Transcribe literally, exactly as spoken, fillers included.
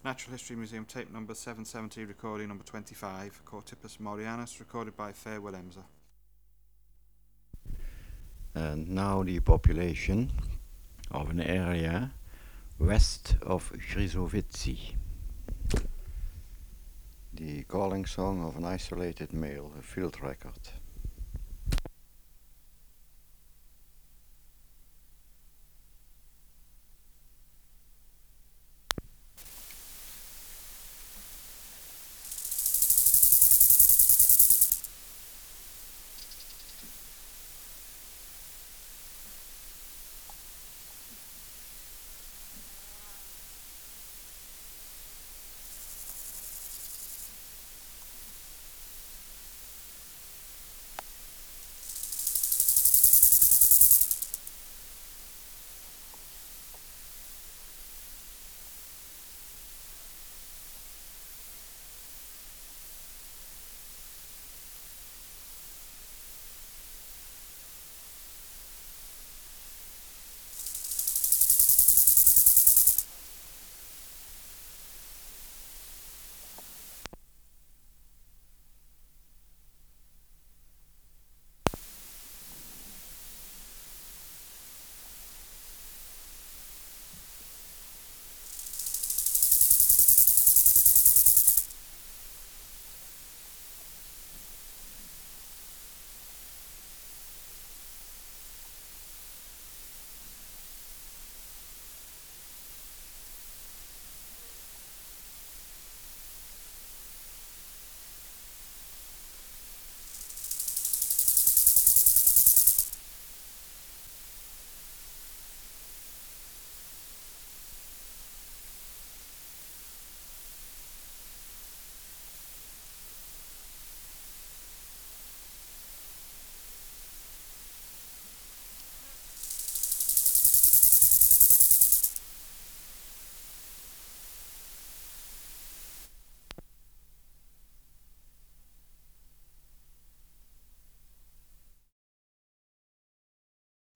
Natural History Museum tape number seven seventy, recording number twenty-five, Cortypus morianus, recorded by Fair Willemser. And now the population of an area west of Chrysovici. The calling song of an isolated male, a field record.